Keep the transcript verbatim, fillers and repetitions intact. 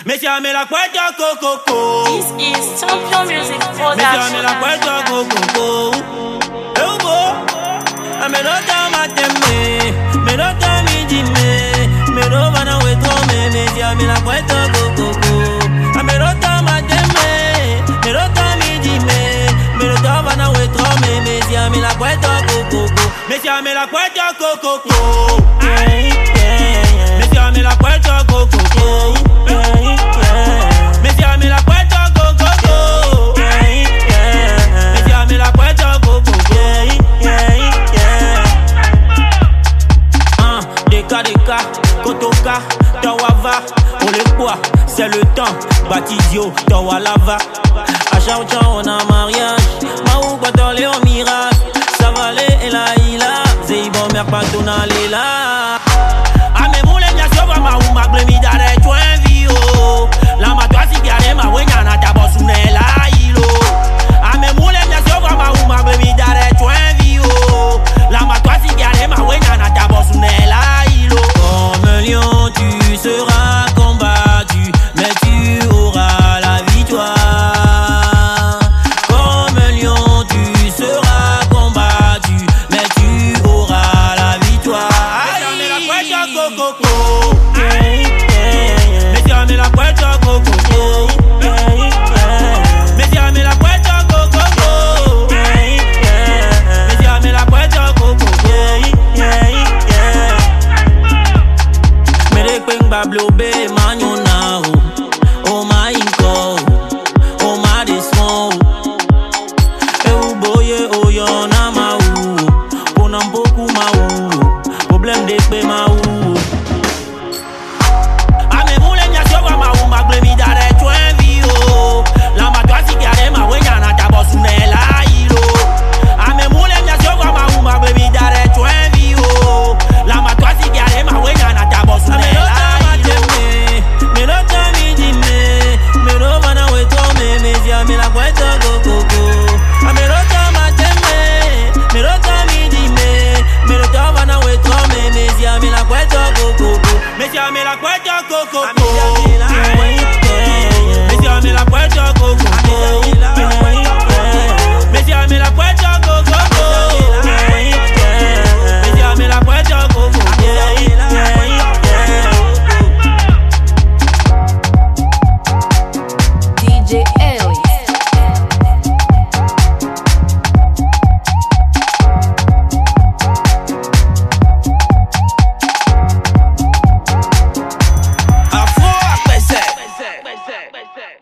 Messieurs, me la cuenta coco. This is Champion Music Production. Messieurs, me la cuenta coco. Eu vou, a melhor mateme, melhor me dime, melhor vana wetrome. Messieurs, me la cuenta coco. A melhor mateme, melhor me dime, melhor vana wetrome. Messieurs, me la cuenta coco. Messieurs, me la cuenta coco. Messieurs, me la cuenta coco. Messieurs, me la cuenta coco. Messieurs, me la cuenta coco. Un, Deka Deka, Kotoka, Tawava, on les quoi, c'est le temps, Batizio, Tawalava. A chaque on a mariage, Maou Batole au miracle, Savale et la Ila, Zeibo Merpatona Lela. Maou maglemi dare chwen vio la matwa si gare ma wenya na tabo sunela ilo ame mule mya sova maou maglemi dare chwen vio la matwa si gare ma wenya na tabo sunela ilo. Comme un lion tu seras combattu mais tu auras la victoire. Comme un lion tu seras combattu mais tu auras la victoire. Messieurs, me la cuenta coco. Messieurs, me la cuenta coco. Messieurs, me la cuenta coco. Messieurs, me la cuenta coco. Mere kweng bablo be manyona o ma inko o ma desmo e boye o yona ma u ponam boku ma u problème de pe ma u. Messieurs, me la cuenta coco. Messieurs, me la cuenta coco. Messieurs, me la cuenta coco. Messieurs, me la cuenta coco. D J Ellis. Afro, après c'est